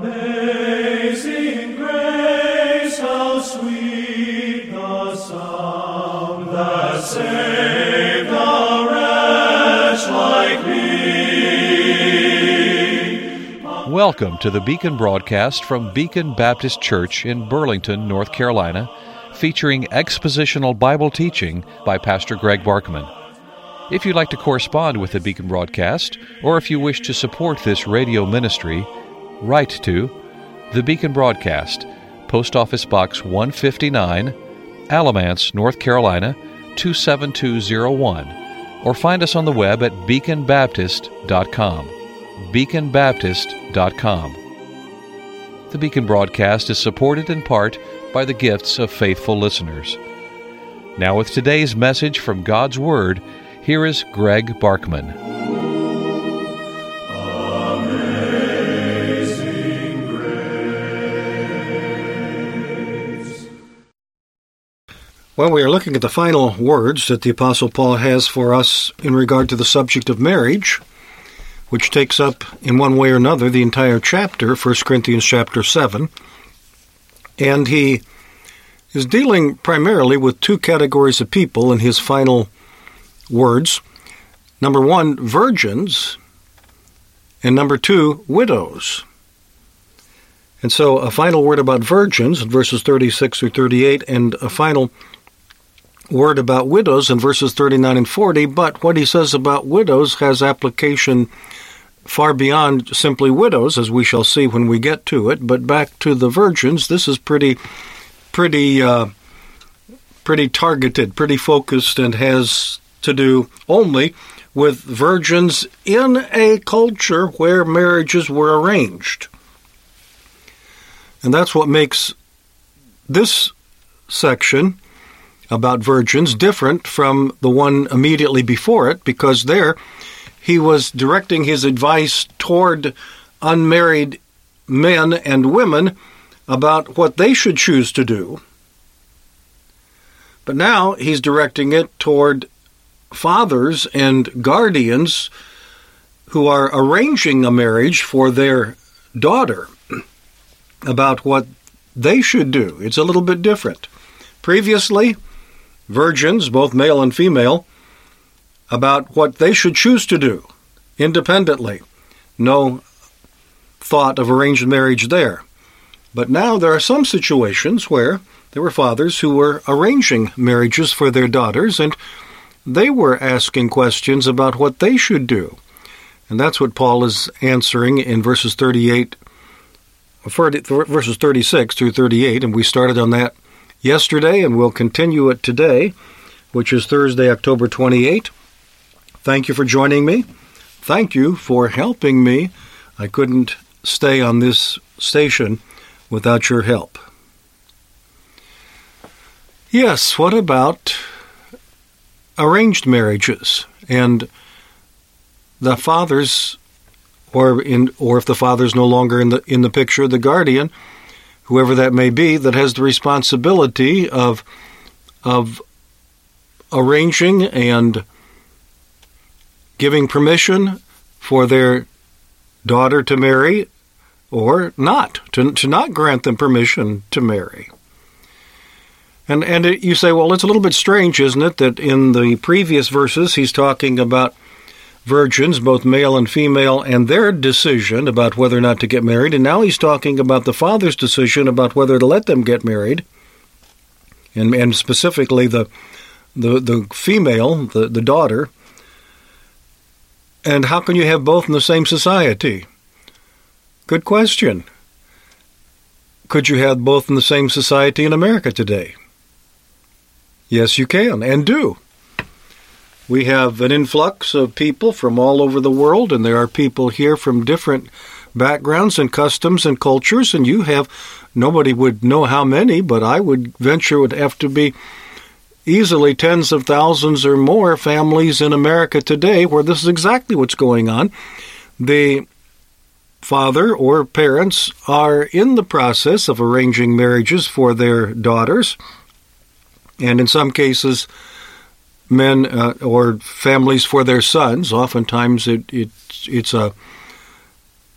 Amazing grace, how sweet the sound that saved a wretch like me. Welcome to the Beacon broadcast from Beacon Baptist Church in Burlington, North Carolina, featuring expositional Bible teaching by Pastor Greg Barkman. If you'd like to correspond with the Beacon broadcast, or if you wish to support this radio ministry, write to the Beacon Broadcast, Post Office Box 159, Alamance, North Carolina 27201, or find us on the web at beaconbaptist.com. beaconbaptist.com. The Beacon broadcast is supported in part by the gifts of faithful listeners. Now with today's message from God's Word, here is Greg Barkman. Amazing grace. Well, we are looking at the final words that the Apostle Paul has for us in regard to the subject of marriage, which takes up, in one way or another, the entire chapter, 1 Corinthians chapter 7. And he is dealing primarily with two categories of people in his final words. Number one, virgins, and number two, widows. And so a final word about virgins in verses 36 through 38, and a final word about widows in verses 39 and 40, but what he says about widows has application far beyond simply widows, as we shall see when we get to it. But back to the virgins, this is pretty targeted, pretty focused, and has to do only with virgins in a culture where marriages were arranged. And that's what makes this section about virgins different from the one immediately before it, because there he was directing his advice toward unmarried men and women about what they should choose to do. But now he's directing it toward fathers and guardians who are arranging a marriage for their daughter about what they should do. It's a little bit different. Previously, virgins, both male and female, about what they should choose to do independently. No thought of arranged marriage there. But now there are some situations where there were fathers who were arranging marriages for their daughters, and they were asking questions about what they should do. And that's what Paul is answering in verses 36 through 38, and we started on that yesterday, and we'll continue it today, which is Thursday, October 28. Thank you for joining me. Thank you for helping me. I couldn't stay on this station without your help. Yes, what about arranged marriages? And the fathers, or if the father's no longer in the picture, the guardian, whoever that may be, that has the responsibility of arranging and giving permission for their daughter to marry, or not, to not grant them permission to marry. And you say, well, it's a little bit strange, isn't it, that in the previous verses he's talking about virgins, both male and female, and their decision about whether or not to get married, and now he's talking about the father's decision about whether to let them get married, and specifically the female, the daughter. And how can you have both in the same society? Good question. Could you have both in the same society in America today? Yes, you can, and do. We have an influx of people from all over the world, and there are people here from different backgrounds and customs and cultures, and you have, nobody would know how many, but I would venture it would have to be easily tens of thousands or more families in America today where this is exactly what's going on. The father or parents are in the process of arranging marriages for their daughters, and in some cases, men or families for their sons. Oftentimes it's a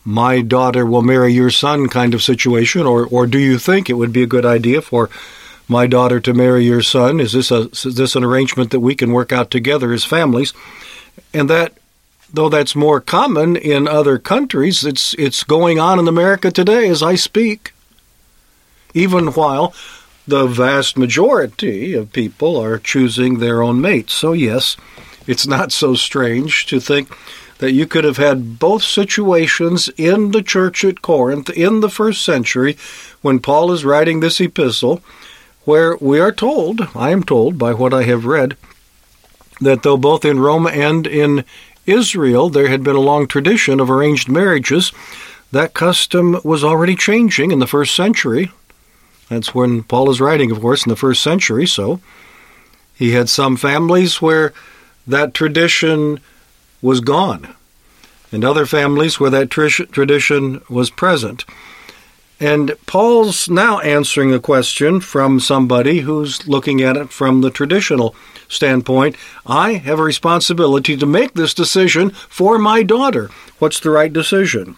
my daughter will marry your son kind of situation, or do you think it would be a good idea for my daughter to marry your son? Is this an arrangement that we can work out together as families? And that, though that's more common in other countries, it's going on in America today as I speak, even while the vast majority of people are choosing their own mates. So yes, it's not so strange to think that you could have had both situations in the church at Corinth in the first century when Paul is writing this epistle, where we are told, I am told by what I have read, that though both in Rome and in Israel there had been a long tradition of arranged marriages, that custom was already changing in the first century. That's when Paul is writing, of course, in the first century, so he had some families where that tradition was gone, and other families where that tradition was present. And Paul's now answering the question from somebody who's looking at it from the traditional standpoint. I have a responsibility to make this decision for my daughter. What's the right decision?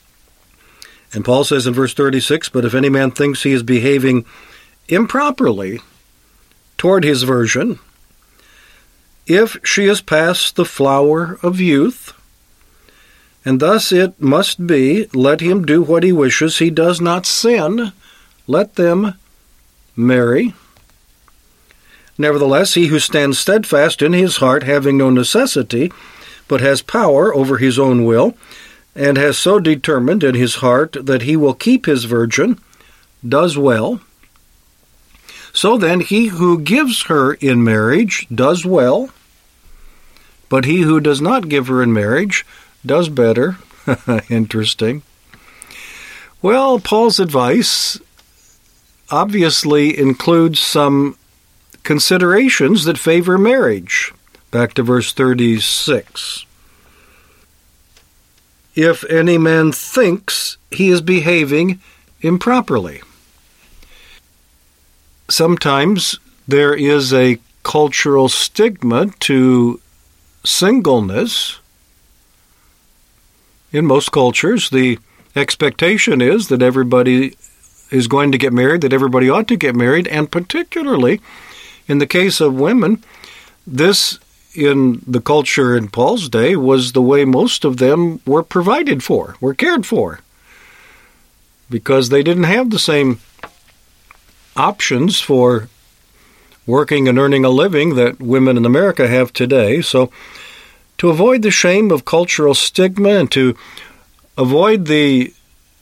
And Paul says in verse 36, but if any man thinks he is behaving improperly toward his virgin, if she is past the flower of youth, and thus it must be, let him do what he wishes, he does not sin, let them marry. Nevertheless, he who stands steadfast in his heart, having no necessity, but has power over his own will, and has so determined in his heart that he will keep his virgin, does well. So then he who gives her in marriage does well, but he who does not give her in marriage does better. Interesting. Well, Paul's advice obviously includes some considerations that favor marriage. Back to verse 36. If any man thinks he is behaving improperly. Sometimes there is a cultural stigma to singleness. In most cultures, the expectation is that everybody is going to get married, that everybody ought to get married, and particularly in the case of women, this in the culture in Paul's day was the way most of them were provided for, were cared for, because they didn't have the same options for working and earning a living that women in America have today. So to avoid the shame of cultural stigma and to avoid the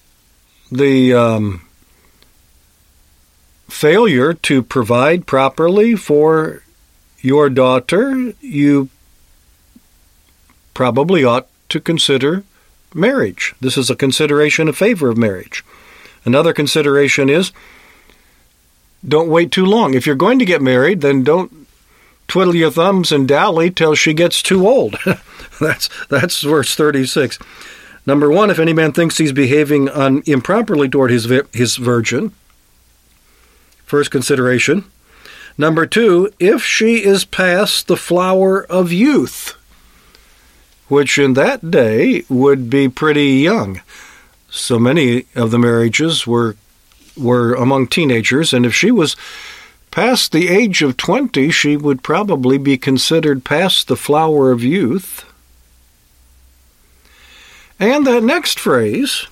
failure to provide properly for your daughter, you probably ought to consider marriage. This is a consideration in favor of marriage. Another consideration is don't wait too long. If you're going to get married, then don't twiddle your thumbs and dally till she gets too old. That's verse 36. Number one, if any man thinks he's behaving improperly toward his virgin, first consideration. Number two, if she is past the flower of youth, which in that day would be pretty young. So many of the marriages were among teenagers, and if she was past the age of 20, she would probably be considered past the flower of youth. And that next phrase,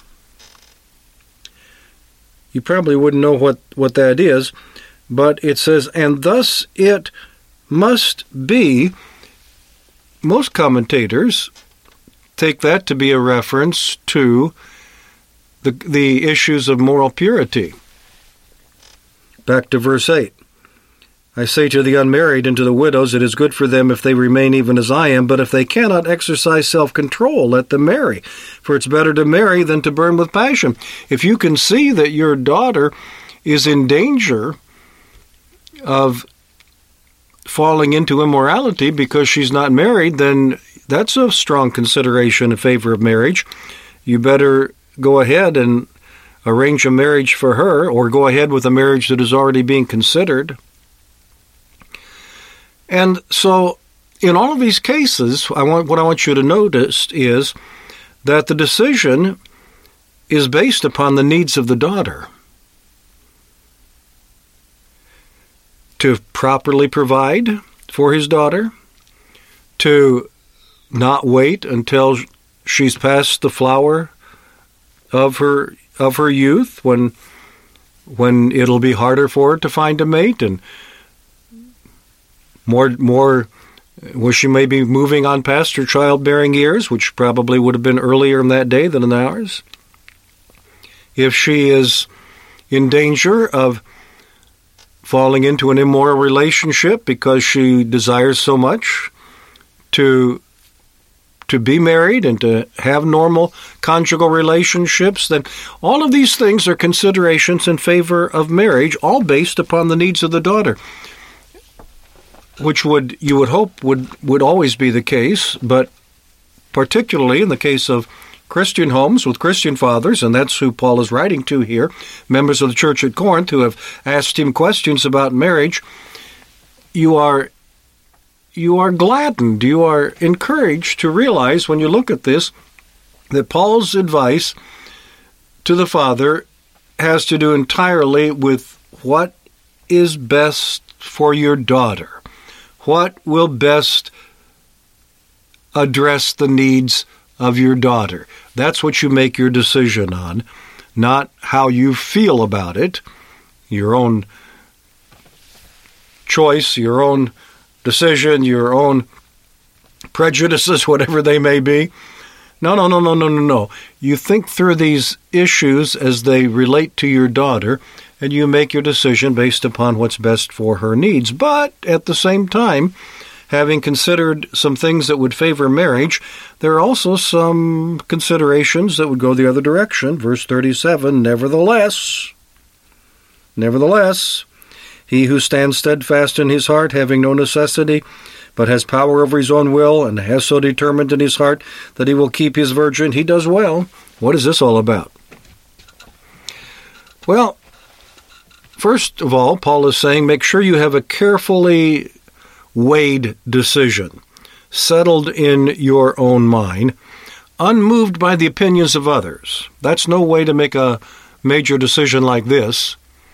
you probably wouldn't know what that is, but it says, and thus it must be. Most commentators take that to be a reference to the issues of moral purity. Back to verse 8. I say to the unmarried and to the widows, it is good for them if they remain even as I am, but if they cannot exercise self-control, let them marry. For it's better to marry than to burn with passion. If you can see that your daughter is in danger of falling into immorality because she's not married, then that's a strong consideration in favor of marriage. You better go ahead and arrange a marriage for her, or go ahead with a marriage that is already being considered. And so, in all of these cases, what I want you to notice is that the decision is based upon the needs of the daughter. To properly provide for his daughter, to not wait until she's past the flower of her youth, when it'll be harder for her to find a mate, and more where she may be moving on past her childbearing years, which probably would have been earlier in that day than in ours. If she is in danger of falling into an immoral relationship because she desires so much to be married and to have normal conjugal relationships, then all of these things are considerations in favor of marriage, all based upon the needs of the daughter, which you would hope would always be the case, but particularly in the case of Christian homes with Christian fathers, and that's who Paul is writing to here, members of the church at Corinth who have asked him questions about marriage, you are gladdened, you are encouraged to realize when you look at this that Paul's advice to the father has to do entirely with what is best for your daughter, what will best address the needs of your daughter. That's what you make your decision on, not how you feel about it, your own choice, your own decision, your own prejudices, whatever they may be. No. You think through these issues as they relate to your daughter, and you make your decision based upon what's best for her needs. But at the same time, having considered some things that would favor marriage, there are also some considerations that would go the other direction. Verse 37, Nevertheless, he who stands steadfast in his heart, having no necessity, but has power over his own will, and has so determined in his heart that he will keep his virgin, he does well. What is this all about? Well, first of all, Paul is saying, make sure you have a carefully weighed decision, settled in your own mind, unmoved by the opinions of others. That's no way to make a major decision like this.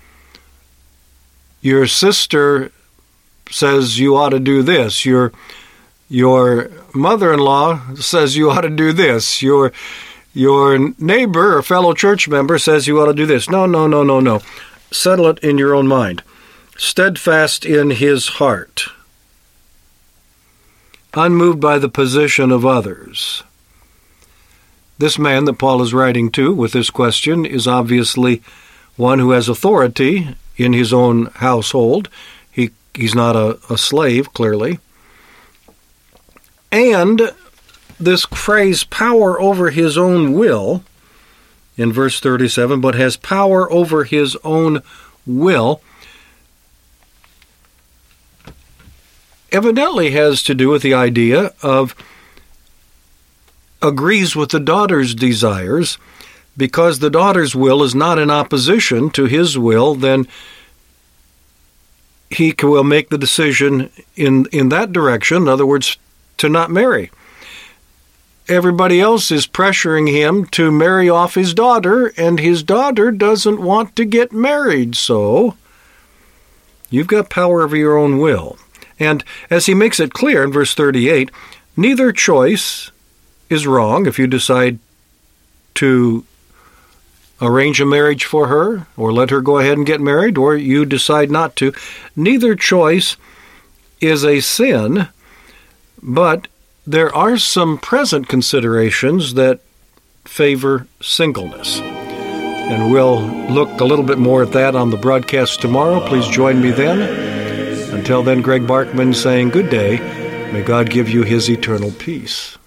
Your sister says you ought to do this. Your mother-in-law says you ought to do this. Your neighbor or fellow church member says you ought to do this. No. Settle it in your own mind. Steadfast in his heart. Unmoved by the position of others. This man that Paul is writing to with this question is obviously one who has authority in his own household. He's not a slave, clearly. And this phrase, power over his own will, in verse 37, but has power over his own will, evidently has to do with the idea of agrees with the daughter's desires. Because the daughter's will is not in opposition to his will, then he will make the decision in that direction, in other words, to not marry. Everybody else is pressuring him to marry off his daughter, and his daughter doesn't want to get married, so you've got power over your own will. And as he makes it clear in verse 38, neither choice is wrong if you decide to arrange a marriage for her, or let her go ahead and get married, or you decide not to. Neither choice is a sin, but there are some present considerations that favor singleness. And we'll look a little bit more at that on the broadcast tomorrow. Please join me then. Until then, Greg Barkman saying good day. May God give you his eternal peace.